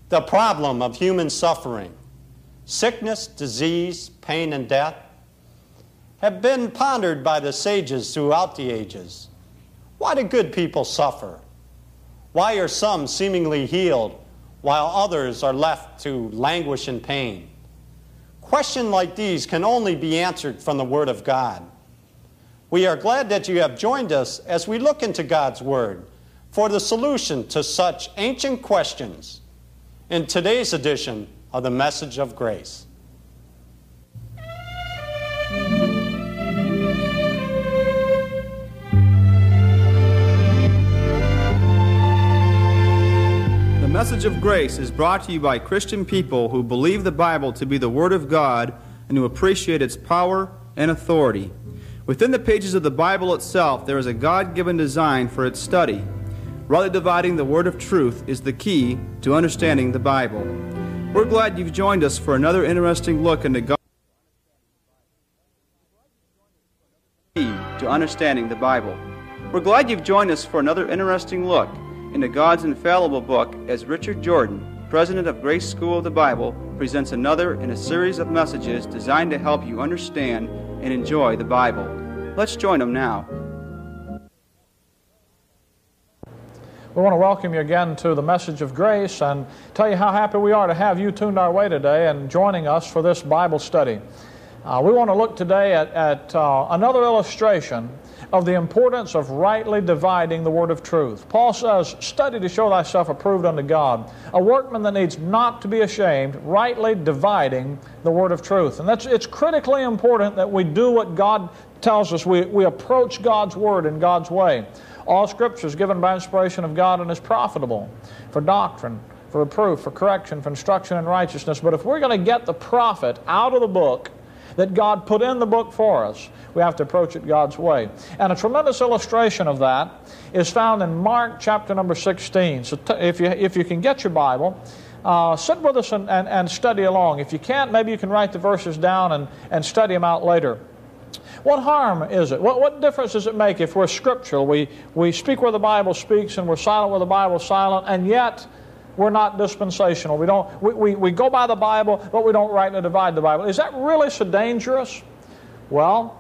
The problem of human suffering, sickness, disease, pain, and death, have been pondered by the sages throughout the ages. Why do good people suffer? Why are some seemingly healed while others are left to languish in pain? Questions like these can only be answered from the Word of God. We are glad that you have joined us as we look into God's Word for the solution to such ancient questions in today's edition of the Message of Grace. The Message of Grace is brought to you by Christian people who believe the Bible to be the Word of God and who appreciate its power and authority. Within the pages of the Bible itself, there is a God-given design for its study. Rightly dividing the word of truth is the key to understanding the Bible. We're glad you've joined us for another interesting look into God's key to understanding the Bible. We're glad you've joined us for another interesting look into God's infallible book as Richard Jordan, president of Grace School of the Bible, presents another in a series of messages designed to help you understand and enjoy the Bible. Let's join him now. We want to welcome you again to the Message of Grace and tell you how happy we are to have you tuned our way today and joining us for this Bible study. We want to look today at another illustration of the importance of rightly dividing the word of truth. Paul says, "Study to show thyself approved unto God, a workman that needs not to be ashamed, rightly dividing the word of truth." And it's critically important that we do what God tells us. We approach God's word in God's way. All Scripture is given by inspiration of God and is profitable for doctrine, for reproof, for correction, for instruction in righteousness. But if we're going to get the profit out of the book that God put in the book for us, we have to approach it God's way. And a tremendous illustration of that is found in Mark chapter number 16. So if you can get your Bible, sit with us and study along. If you can't, maybe you can write the verses down and study them out later. What harm is it? What difference does it make if we're scriptural? We speak where the Bible speaks and we're silent where the Bible is silent, and yet we're not dispensational. We go by the Bible, but we don't rightly divide the Bible. Is that really so dangerous? Well,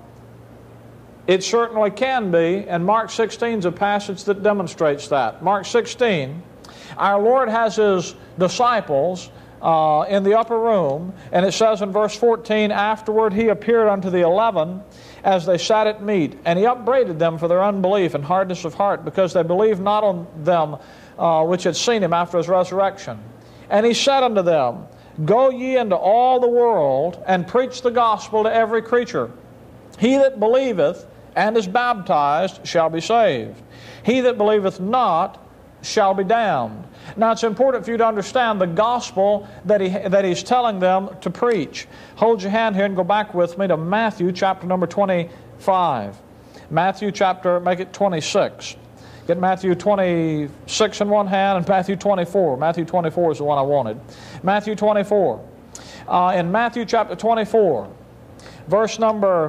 it certainly can be, and Mark 16 is a passage that demonstrates that. Mark 16, our Lord has His disciples in the upper room, and it says in verse 14, "Afterward He appeared unto the 11 as they sat at meat, and He upbraided them for their unbelief and hardness of heart, because they believed not on them which had seen Him after His resurrection. And He said unto them, Go ye into all the world, and preach the gospel to every creature. He that believeth and is baptized shall be saved. He that believeth not shall be damned." Now it's important for you to understand the gospel that He's telling them to preach. Hold your hand here and go back with me to Matthew chapter number 25. Matthew chapter, make it 26. Get Matthew 26 in one hand and Matthew 24. Matthew 24 is the one I wanted. Matthew 24. In Matthew chapter 24, verse number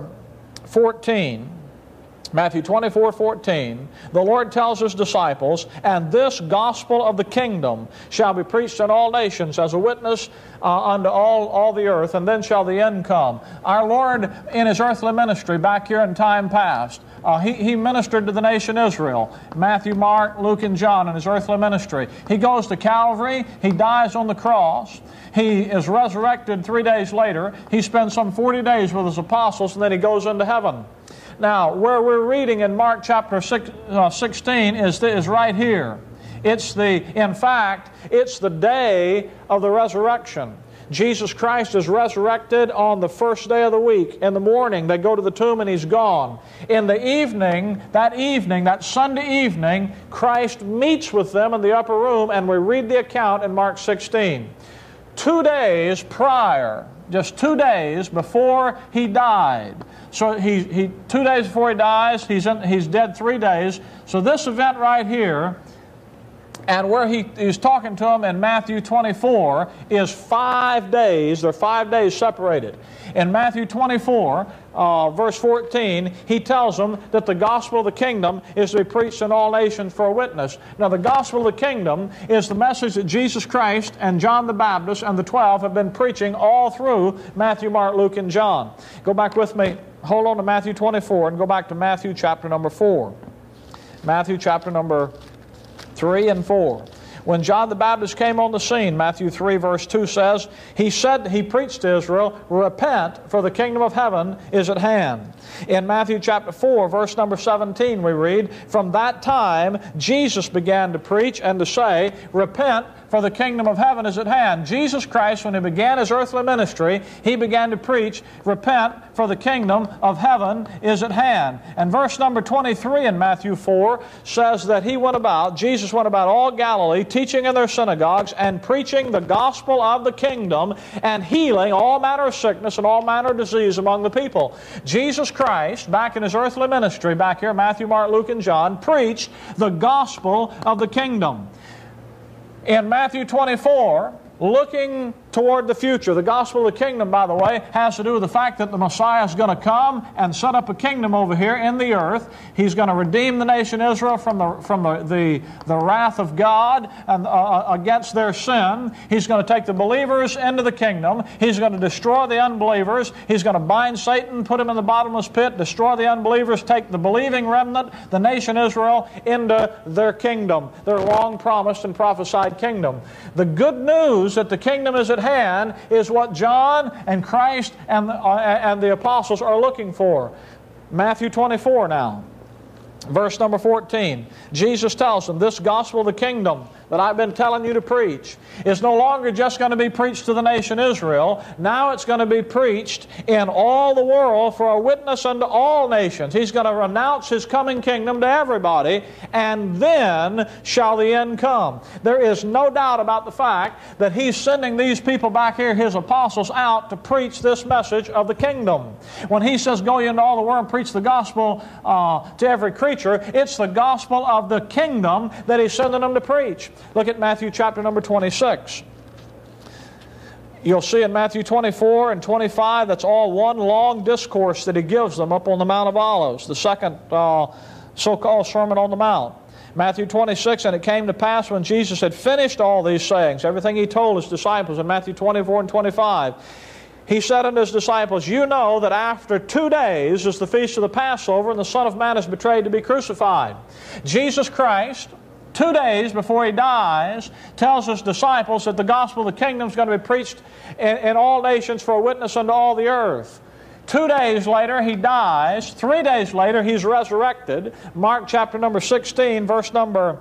14, Matthew 24:14, the Lord tells His disciples, "And this gospel of the kingdom shall be preached in all nations as a witness unto all the earth, and then shall the end come." Our Lord, in His earthly ministry back here in time past, He ministered to the nation Israel. Matthew, Mark, Luke, and John in His earthly ministry. He goes to Calvary. He dies on the cross. He is resurrected 3 days later. He spends some 40 days with His apostles, and then He goes into heaven. Now, where we're reading in Mark chapter 16 is right here. In fact, it's the day of the resurrection. Jesus Christ is resurrected on the first day of the week. In the morning, they go to the tomb and He's gone. In the evening, that Sunday evening, Christ meets with them in the upper room, and we read the account in Mark 16. 2 days prior, just 2 days before He died. So he 2 days before He dies, he's dead 3 days. So this event right here And where he's talking to them in Matthew 24 is 5 days. They're 5 days separated. In Matthew 24, verse 14, he tells them that the gospel of the kingdom is to be preached in all nations for a witness. Now, the gospel of the kingdom is the message that Jesus Christ and John the Baptist and the 12 have been preaching all through Matthew, Mark, Luke, and John. Go back with me. Hold on to Matthew 24 and go back to Matthew chapter number 4. Matthew chapter number 3 and 4. When John the Baptist came on the scene, Matthew 3 verse 2 says, he preached to Israel, repent, for the kingdom of heaven is at hand. In Matthew chapter 4 verse number 17 we read, from that time Jesus began to preach and to say, repent, for the kingdom of heaven is at hand. Jesus Christ, when He began His earthly ministry, He began to preach, repent, for the kingdom of heaven is at hand. And verse number 23 in Matthew 4 says that Jesus went about all Galilee, teaching in their synagogues and preaching the gospel of the kingdom and healing all manner of sickness and all manner of disease among the people. Jesus Christ, back in His earthly ministry, back here, Matthew, Mark, Luke, and John, preached the gospel of the kingdom. In Matthew 24, looking toward the future, the gospel of the kingdom, by the way, has to do with the fact that the Messiah is going to come and set up a kingdom over here in the earth. He's going to redeem the nation Israel from the wrath of God and against their sin. He's going to take the believers into the kingdom. He's going to destroy the unbelievers. He's going to bind Satan, put him in the bottomless pit, destroy the unbelievers, take the believing remnant, the nation Israel, into their kingdom, their long promised and prophesied kingdom. The good news that the kingdom is at hand is what John and Christ and the apostles are looking for. Matthew 24 now, verse number 14. Jesus tells them, this gospel of the kingdom that I've been telling you to preach is no longer just going to be preached to the nation Israel. Now it's going to be preached in all the world for a witness unto all nations. He's going to announce His coming kingdom to everybody, and then shall the end come. There is no doubt about the fact that He's sending these people back here, His apostles, out to preach this message of the kingdom. When He says, go ye into all the world and preach the gospel to every creature, it's the gospel of the kingdom that He's sending them to preach. Look at Matthew chapter number 26. You'll see in Matthew 24 and 25, that's all one long discourse that He gives them up on the Mount of Olives, the second so-called Sermon on the Mount. Matthew 26, and it came to pass when Jesus had finished all these sayings, everything He told His disciples in Matthew 24 and 25, He said unto His disciples, you know that after 2 days is the feast of the Passover, and the Son of Man is betrayed to be crucified. Jesus Christ, 2 days before He dies, tells His disciples that the gospel of the kingdom is going to be preached in all nations for a witness unto all the earth. 2 days later He dies. 3 days later He's resurrected. Mark chapter number 16, verse number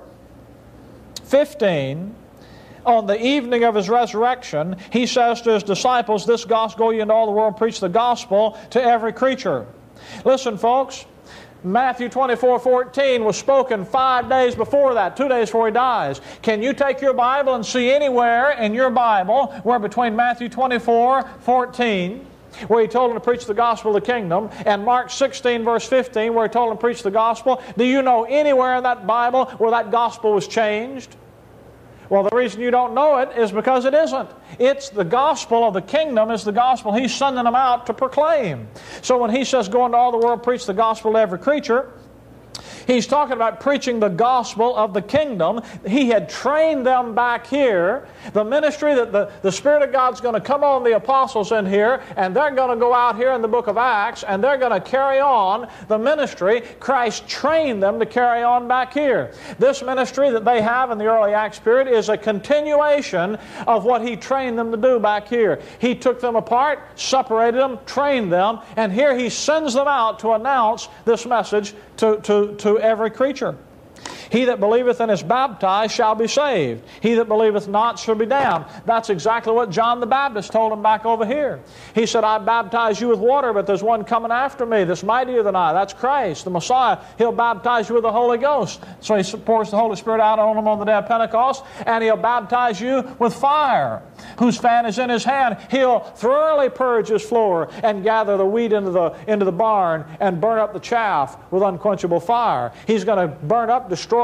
15. On the evening of His resurrection, He says to His disciples, this gospel, go ye into all the world and preach the gospel to every creature. Listen, folks, Matthew 24:14 was spoken 5 days before that, 2 days before He dies. Can you take your Bible and see anywhere in your Bible where between Matthew 24:14, where He told them to preach the gospel of the kingdom, and Mark 16 verse 15, where He told them to preach the gospel, do you know anywhere in that Bible where that gospel was changed? Well, the reason you don't know it is because it isn't. It's the gospel of the kingdom is the gospel He's sending them out to proclaim. So when He says, go into all the world, preach the gospel to every creature, He's talking about preaching the gospel of the kingdom. He had trained them back here. The ministry that the Spirit of God's going to come on the apostles in here, and they're going to go out here in the book of Acts, and they're going to carry on the ministry Christ trained them to carry on back here. This ministry that they have in the early Acts period is a continuation of what He trained them to do back here. He took them apart, separated them, trained them, and here He sends them out to announce this message to every creature. He that believeth and is baptized shall be saved. He that believeth not shall be damned. That's exactly what John the Baptist told him back over here. He said, I baptize you with water, but there's one coming after me that's mightier than I. That's Christ, the Messiah. He'll baptize you with the Holy Ghost. So He pours the Holy Spirit out on them on the day of Pentecost, and He'll baptize you with fire, whose fan is in His hand. He'll thoroughly purge His floor and gather the wheat into the barn and burn up the chaff with unquenchable fire. He's going to burn up, destroy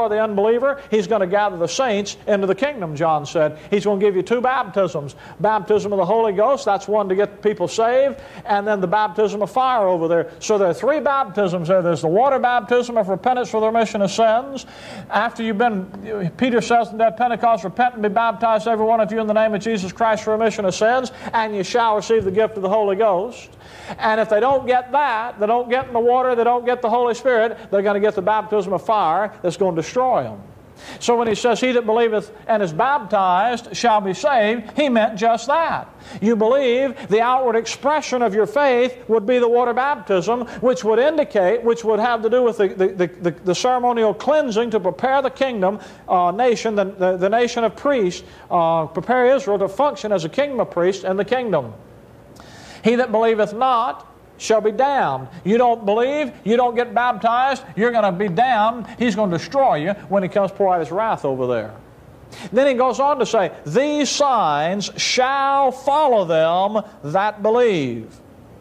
destroy the unbeliever, He's going to gather the saints into the kingdom, John said. He's going to give you two baptisms. Baptism of the Holy Ghost, that's one to get people saved, and then the baptism of fire over there. So there are three baptisms there. There's the water baptism of repentance for the remission of sins. After you've been, Peter says at Pentecost, repent and be baptized, every one of you, in the name of Jesus Christ for remission of sins, and you shall receive the gift of the Holy Ghost. And if they don't get that, they don't get in the water, they don't get the Holy Spirit, they're going to get the baptism of fire that's going to destroy them. So when he says, he that believeth and is baptized shall be saved, he meant just that. You believe, the outward expression of your faith would be the water baptism, which would indicate, which would have to do with the ceremonial cleansing to prepare the kingdom nation, the nation of priests, prepare Israel to function as a kingdom of priests in the kingdom. He that believeth not shall be damned. You don't believe, you don't get baptized, you're going to be damned. He's going to destroy you when He comes pour out His wrath over there. Then He goes on to say, these signs shall follow them that believe.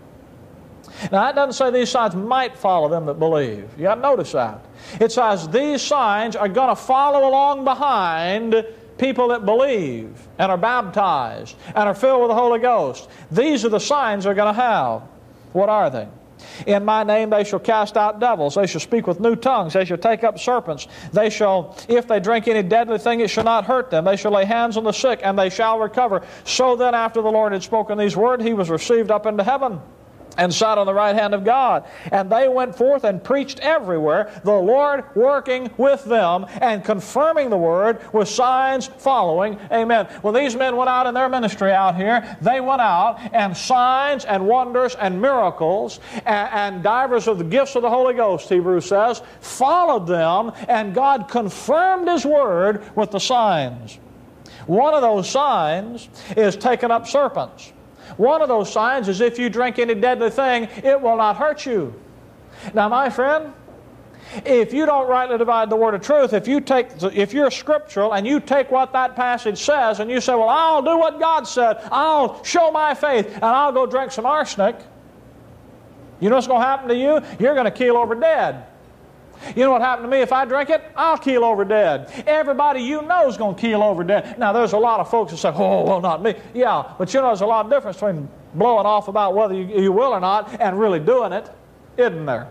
Now that doesn't say these signs might follow them that believe. You got to notice that. It says these signs are going to follow along behind people that believe and are baptized and are filled with the Holy Ghost. These are the signs they're going to have. What are they? In my name they shall cast out devils. They shall speak with new tongues. They shall take up serpents. They shall, if they drink any deadly thing, it shall not hurt them. They shall lay hands on the sick, and they shall recover. So then, after the Lord had spoken these words, He was received up into heaven and sat on the right hand of God. And they went forth and preached everywhere, the Lord working with them and confirming the word with signs following. Amen. When these men went out in their ministry out here, they went out and signs and wonders and miracles and divers of the gifts of the Holy Ghost, Hebrews says, followed them, and God confirmed His word with the signs. One of those signs is taking up serpents. One of those signs is if you drink any deadly thing, it will not hurt you. Now, my friend, if you don't rightly divide the word of truth, if you're scriptural and you take what that passage says and you say, well, I'll do what God said, I'll show my faith, and I'll go drink some arsenic, you know what's going to happen to you? You're going to keel over dead. You know what happened to me? If I drink it, I'll keel over dead. Everybody you know is going to keel over dead. Now, there's a lot of folks that say, oh, well, not me. Yeah, but you know there's a lot of difference between blowing off about whether you will or not and really doing it, isn't there?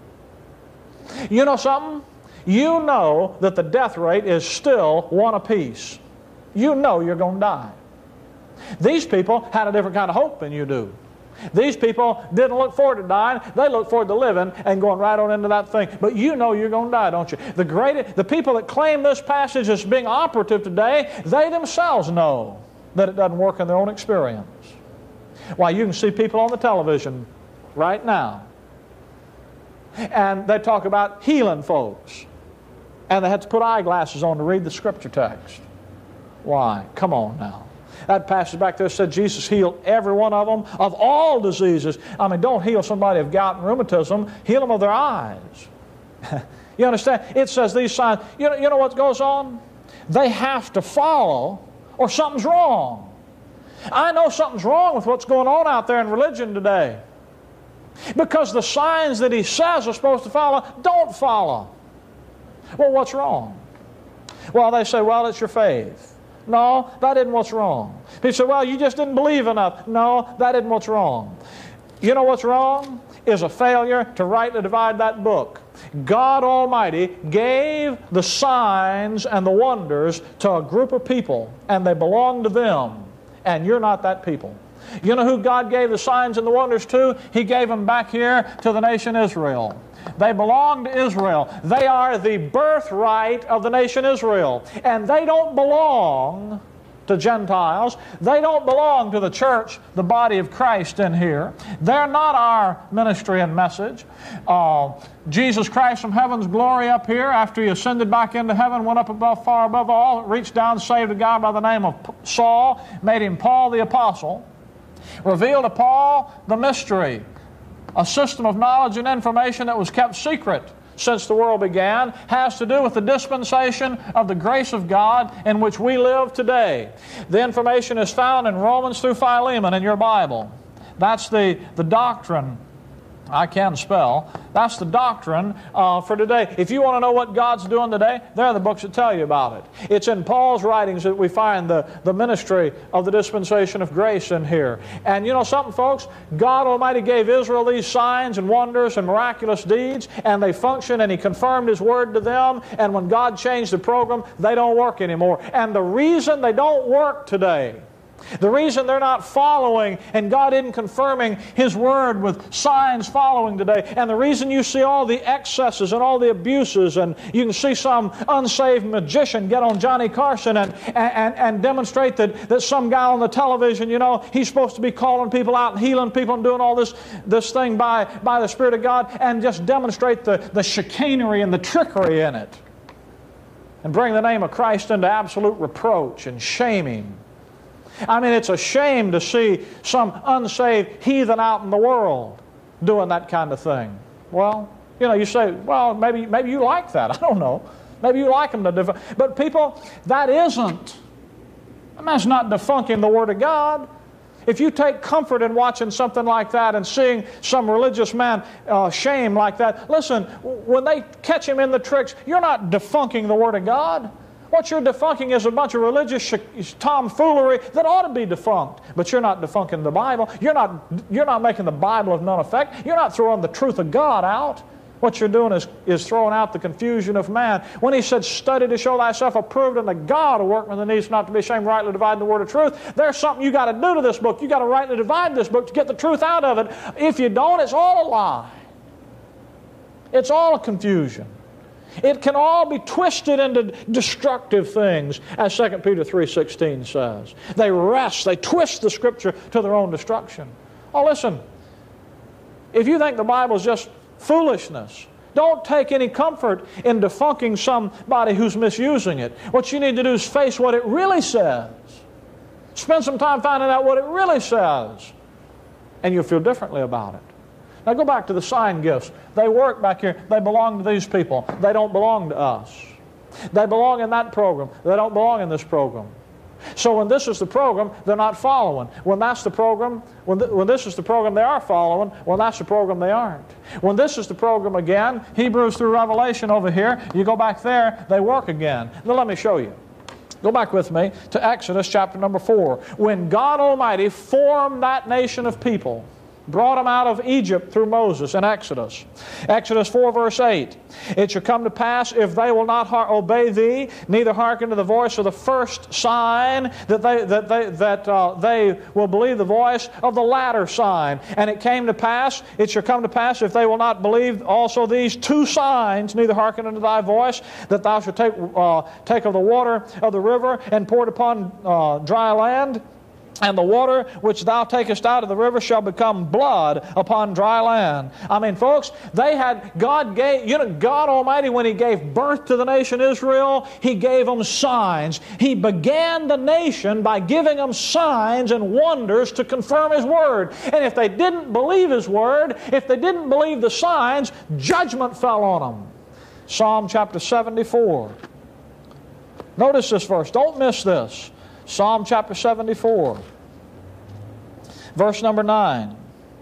You know something? You know that the death rate is still one apiece. You know you're going to die. These people had a different kind of hope than you do. These people didn't look forward to dying. They looked forward to living and going right on into that thing. But you know you're going to die, don't you? The people that claim this passage as being operative today, they themselves know that it doesn't work in their own experience. Why, you can see people on the television right now, and they talk about healing folks, and they had to put eyeglasses on to read the scripture text. Why? Come on now. That passage back there said Jesus healed every one of them of all diseases. I mean, don't heal somebody of gout and rheumatism. Heal them of their eyes. You understand? It says these signs. You know what goes on? They have to follow or something's wrong. I know something's wrong with what's going on out there in religion today. Because the signs that He says are supposed to follow don't follow. Well, what's wrong? Well, they say, well, it's your faith. No, that isn't what's wrong. People say, well, you just didn't believe enough. No, that isn't what's wrong. You know what's wrong? Is a failure to rightly divide that book. God Almighty gave the signs and the wonders to a group of people, and they belong to them, and you're not that people. You know who God gave the signs and the wonders to? He gave them back here to the nation Israel. They belong to Israel. They are the birthright of the nation Israel. And they don't belong to Gentiles. They don't belong to the church, the body of Christ in here. They're not our ministry and message. Jesus Christ from heaven's glory up here, after He ascended back into heaven, went up above, far above all, reached down, saved a guy by the name of Saul, made him Paul the Apostle, revealed to Paul the mystery, a system of knowledge and information that was kept secret since the world began, has to do with the dispensation of the grace of God in which we live today. The information is found in Romans through Philemon in your Bible. That's the doctrine I can spell. That's the doctrine for today. If you want to know what God's doing today, there are the books that tell you about it. It's in Paul's writings that we find the ministry of the dispensation of grace in here. And you know something, folks? God Almighty gave Israel these signs and wonders and miraculous deeds, and they function, and He confirmed His Word to them. And when God changed the program, they don't work anymore. And the reason they don't work today, the reason they're not following and God isn't confirming His Word with signs following today, and the reason you see all the excesses and all the abuses, and you can see some unsaved magician get on Johnny Carson and demonstrate that some guy on the television, you know, he's supposed to be calling people out and healing people and doing all this thing by the Spirit of God, and just demonstrate the chicanery and the trickery in it, and bring the name of Christ into absolute reproach and shaming. I mean, it's a shame to see some unsaved heathen out in the world doing that kind of thing. Well, you know, you say, well, maybe you like that. I don't know. Maybe you like them to but people, that's not defunking the Word of God. If you take comfort in watching something like that and seeing some religious man shame like that, listen, when they catch him in the tricks, you're not defunking the Word of God. What you're defunking is a bunch of religious tomfoolery that ought to be defunct. But you're not defunking the Bible. You're not making the Bible of none effect. You're not throwing the truth of God out. What you're doing is throwing out the confusion of man. When He said, study to show thyself approved unto God, a workman that needs not to be ashamed, rightly dividing the word of truth. There's something you got to do to this book. You got to rightly divide this book to get the truth out of it. If you don't, it's all a lie. It's all a confusion. It can all be twisted into destructive things, as 2 Peter 3:16 says. They twist the Scripture to their own destruction. Oh, listen, if you think the Bible is just foolishness, don't take any comfort in defunking somebody who's misusing it. What you need to do is face what it really says. Spend some time finding out what it really says, and you'll feel differently about it. Now go back to the sign gifts. They work back here. They belong to these people. They don't belong to us. They belong in that program. They don't belong in this program. So when this is the program, they're not following. When that's the program, when this is the program they are following, when that's the program they aren't. When this is the program again, Hebrews through Revelation over here, you go back there, they work again. Now let me show you. Go back with me to Exodus chapter number 4. When God Almighty formed that nation of people, brought them out of Egypt through Moses in Exodus. Exodus 4 verse 8. It shall come to pass, if they will not obey thee, neither hearken to the voice of the first sign, that they will believe the voice of the latter sign. And it shall come to pass, if they will not believe also these two signs, neither hearken unto thy voice, that thou shalt take of the water of the river and pour it upon dry land. And the water which thou takest out of the river shall become blood upon dry land. I mean, folks, God Almighty, when He gave birth to the nation Israel, He gave them signs. He began the nation by giving them signs and wonders to confirm His Word. And if they didn't believe His Word, if they didn't believe the signs, judgment fell on them. Psalm chapter 74. Notice this verse. Don't miss this. Psalm chapter 74, verse number 9.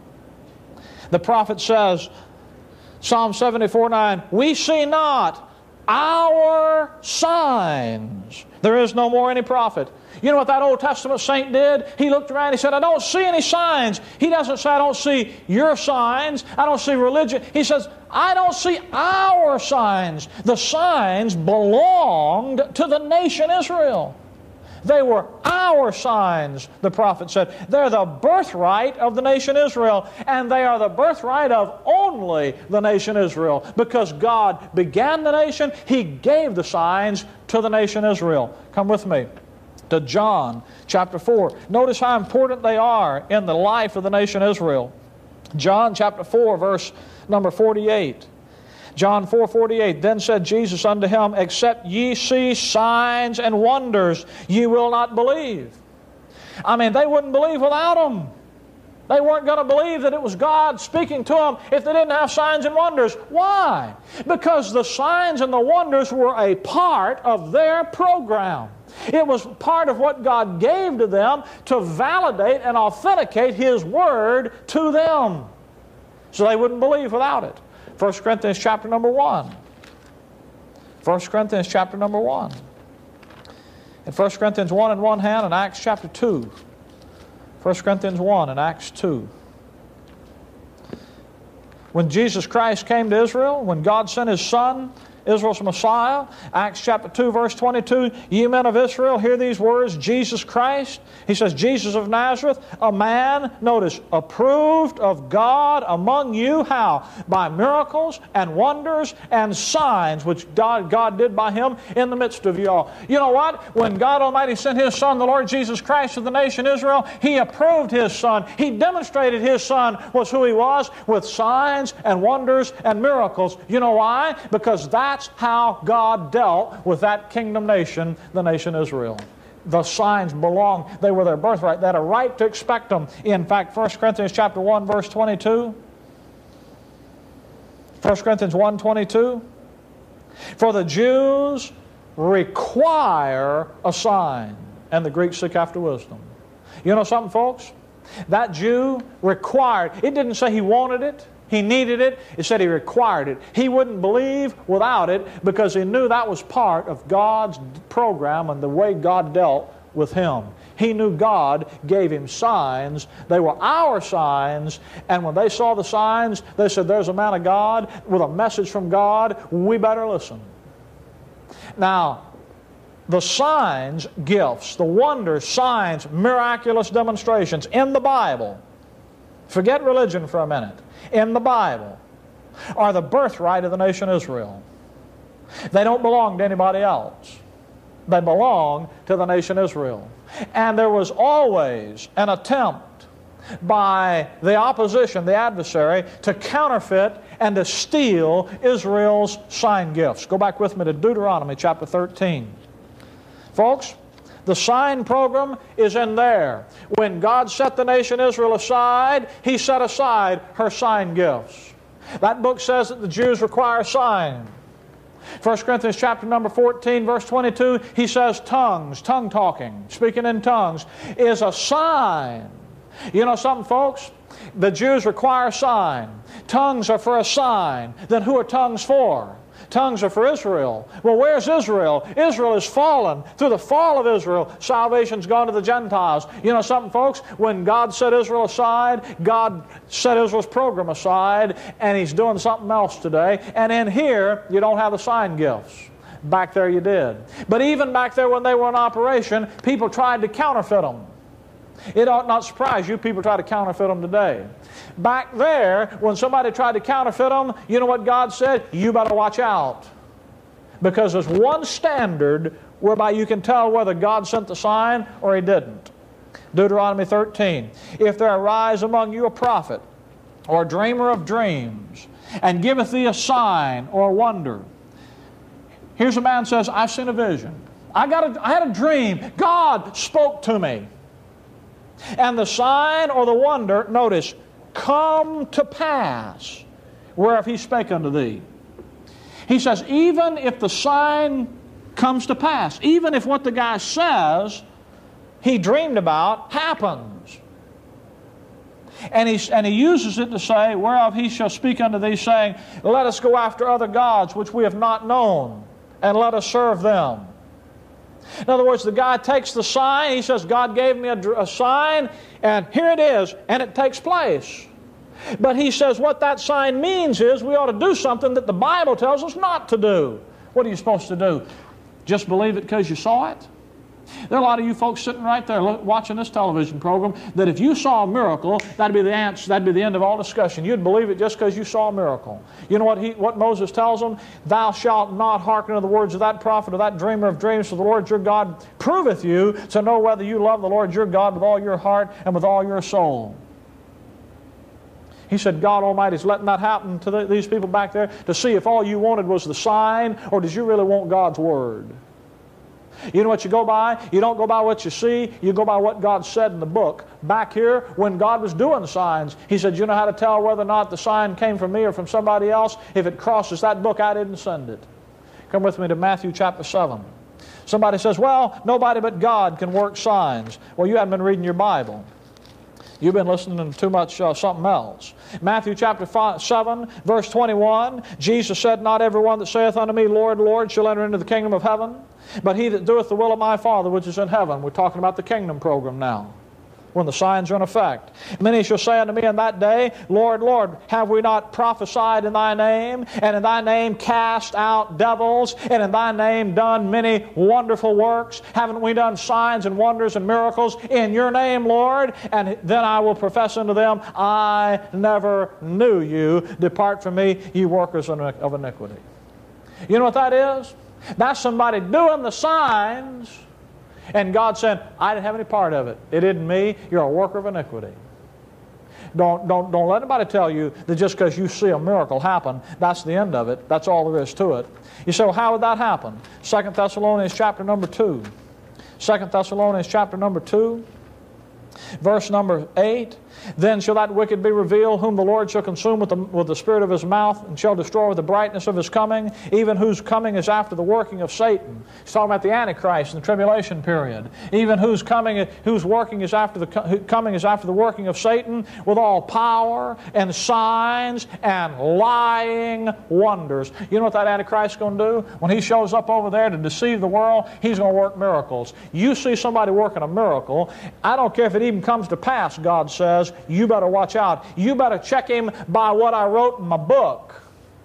The prophet says, Psalm 74:9, we see not our signs. There is no more any prophet. You know what that Old Testament saint did? He looked around, he said, I don't see any signs. He doesn't say, I don't see your signs. I don't see religion. He says, I don't see our signs. The signs belonged to the nation Israel. They were our signs, the prophet said. They're the birthright of the nation Israel, and they are the birthright of only the nation Israel. Because God began the nation, He gave the signs to the nation Israel. Come with me to John chapter 4. Notice how important they are in the life of the nation Israel. John chapter 4, verse number 48. John 4:48, then said Jesus unto him, except ye see signs and wonders, ye will not believe. I mean, they wouldn't believe without them. They weren't going to believe that it was God speaking to them if they didn't have signs and wonders. Why? Because the signs and the wonders were a part of their program. It was part of what God gave to them to validate and authenticate His Word to them. So they wouldn't believe without it. 1 Corinthians chapter number 1. 1 Corinthians chapter number 1. In 1 Corinthians 1 in one hand and Acts chapter 2. 1 Corinthians 1 and Acts 2. When Jesus Christ came to Israel, when God sent His Son, Israel's Messiah, Acts chapter 2, verse 22, ye men of Israel, hear these words, Jesus Christ. He says, Jesus of Nazareth, a man, notice, approved of God among you, how? By miracles and wonders and signs which God did by Him in the midst of you all. You know what? When God Almighty sent His Son, the Lord Jesus Christ, to the nation Israel, He approved His Son. He demonstrated His Son was who He was with signs and wonders and miracles. You know why? Because that's how God dealt with that kingdom nation, the nation Israel. The signs belonged, they were their birthright. They had a right to expect them. In fact, 1 Corinthians chapter 1, verse 22. 1 Corinthians 1, 22. For the Jews require a sign, and the Greeks seek after wisdom. You know something, folks? That Jew required, it didn't say he wanted it. He needed it. It said he required it. He wouldn't believe without it because he knew that was part of God's program and the way God dealt with him. He knew God gave him signs. They were our signs. And when they saw the signs, they said, there's a man of God with a message from God. We better listen. Now, the signs, gifts, the wonders, signs, miraculous demonstrations in the Bible, forget religion for a minute, in the Bible, are the birthright of the nation Israel. They don't belong to anybody else. They belong to the nation Israel. And there was always an attempt by the opposition, the adversary, to counterfeit and to steal Israel's sign gifts. Go back with me to Deuteronomy chapter 13. Folks, the sign program is in there. When God set the nation Israel aside, He set aside her sign gifts. That book says that the Jews require a sign. 1 Corinthians chapter number 14, verse 22, he says tongues, tongue talking, speaking in tongues, is a sign. You know something, folks? The Jews require a sign. Tongues are for a sign. Then who are tongues for? Tongues are for Israel. Well, where's Israel? Israel is fallen. Through the fall of Israel, salvation's gone to the Gentiles. You know something, folks? When God set Israel aside, God set Israel's program aside, and He's doing something else today. And in here, you don't have the sign gifts. Back there you did. But even back there when they were in operation, people tried to counterfeit them. It ought not surprise you, people try to counterfeit them today. Back there, when somebody tried to counterfeit them, you know what God said? You better watch out. Because there's one standard whereby you can tell whether God sent the sign or He didn't. Deuteronomy 13. If there arise among you a prophet or a dreamer of dreams, and giveth thee a sign or a wonder. Here's a man says, I've seen a vision. I had a dream. God spoke to me. And the sign or the wonder, notice, come to pass whereof He spake unto thee. He says, even if the sign comes to pass, even if what the guy says he dreamed about happens. And he uses it to say, whereof He shall speak unto thee, saying, let us go after other gods which we have not known, and let us serve them. In other words, the guy takes the sign, he says, God gave me a sign, and here it is, and it takes place. But he says what that sign means is we ought to do something that the Bible tells us not to do. What are you supposed to do? Just believe it because you saw it? There are a lot of you folks sitting right there watching this television program that if you saw a miracle, that'd be the answer, that'd be the end of all discussion. You'd believe it just because you saw a miracle. You know what Moses tells them? Thou shalt not hearken to the words of that prophet or that dreamer of dreams, for the Lord your God proveth you to know whether you love the Lord your God with all your heart and with all your soul. He said, God Almighty's letting that happen to these people back there to see if all you wanted was the sign, or did you really want God's Word? You know what you go by? You don't go by what you see. You go by what God said in the book. Back here, when God was doing the signs, He said, you know how to tell whether or not the sign came from me or from somebody else? If it crosses that book, I didn't send it. Come with me to Matthew chapter 7. Somebody says, well, nobody but God can work signs. Well, you haven't been reading your Bible. You've been listening to too much something else. Matthew chapter 7, verse 21, Jesus said, "Not every one that saith unto me, Lord, Lord, shall enter into the kingdom of heaven, but he that doeth the will of my Father which is in heaven." We're talking about the kingdom program now, when the signs are in effect. "Many shall say unto me in that day, Lord, Lord, have we not prophesied in thy name, and in thy name cast out devils, and in thy name done many wonderful works? Haven't we done signs and wonders and miracles in your name, Lord? And then I will profess unto them, I never knew you. Depart from me, ye workers of iniquity." You know what that is? That's somebody doing the signs, and God said, "I didn't have any part of it. It isn't me. You're a worker of iniquity." Don't let anybody tell you that just because you see a miracle happen, that's the end of it. That's all there is to it. You say, well, how would that happen? 2 Thessalonians chapter number 2. 2 Thessalonians chapter number 2, verse number 8. "Then shall that wicked be revealed, whom the Lord shall consume with the spirit of his mouth, and shall destroy with the brightness of his coming, even whose coming is after the working of Satan." He's talking about the Antichrist in the tribulation period. "Even whose coming is after the working of Satan, with all power and signs and lying wonders." You know what that Antichrist is going to do? When he shows up over there to deceive the world, he's going to work miracles. You see somebody working a miracle, I don't care if it even comes to pass, God says, you better watch out. You better check him by what I wrote in my book.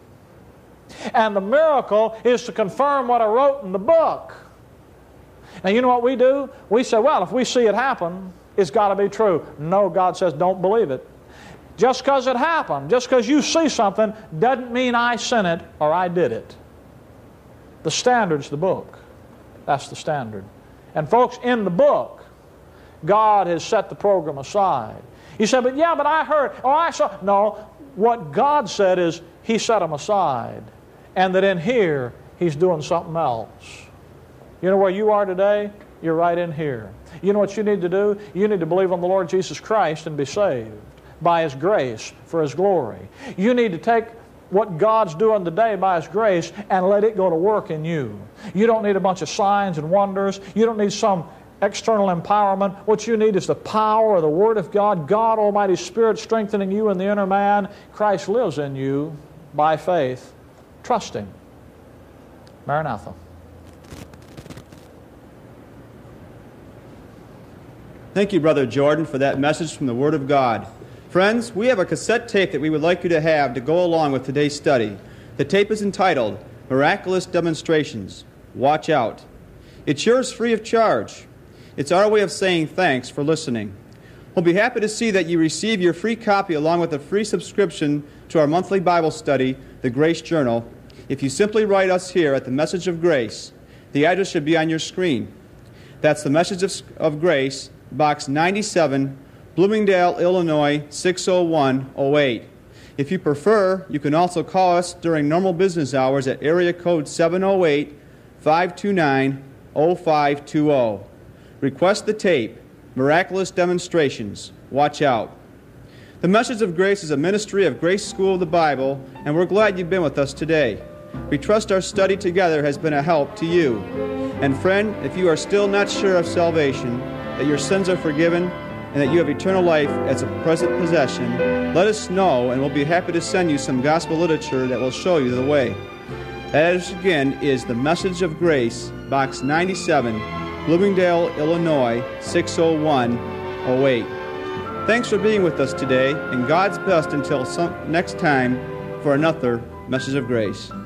And the miracle is to confirm what I wrote in the book. Now, you know what we do? We say, well, if we see it happen, it's got to be true. No, God says, don't believe it. Just because it happened, just because you see something, doesn't mean I sent it or I did it. The standard's the book. That's the standard. And folks, in the book, God has set the program aside. You say, but I heard, or I saw. No, what God said is He set them aside. And that in here, He's doing something else. You know where you are today? You're right in here. You know what you need to do? You need to believe on the Lord Jesus Christ and be saved by His grace for His glory. You need to take what God's doing today by His grace and let it go to work in you. You don't need a bunch of signs and wonders. You don't need some external empowerment. What you need is the power of the Word of God, God Almighty Spirit strengthening you in the inner man. Christ lives in you by faith. Trust Him. Maranatha. Thank you, Brother Jordan, for that message from the Word of God. Friends, we have a cassette tape that we would like you to have to go along with today's study. The tape is entitled, Miraculous Demonstrations. Watch out. It's yours free of charge. It's our way of saying thanks for listening. We'll be happy to see that you receive your free copy along with a free subscription to our monthly Bible study, the Grace Journal, if you simply write us here at the Message of Grace. The address should be on your screen. That's the Message of Grace, Box 97, Bloomingdale, Illinois, 60108. If you prefer, you can also call us during normal business hours at area code 708-529-0520. Request the tape, Miraculous Demonstrations. Watch out. The Message of Grace is a ministry of Grace School of the Bible, and we're glad you've been with us today. We trust our study together has been a help to you. And friend, if you are still not sure of salvation, that your sins are forgiven, and that you have eternal life as a present possession, let us know, and we'll be happy to send you some gospel literature that will show you the way. That address again is the Message of Grace, Box 97, Bloomingdale, Illinois, 60108. Thanks for being with us today, and God's best until next time for another Message of Grace.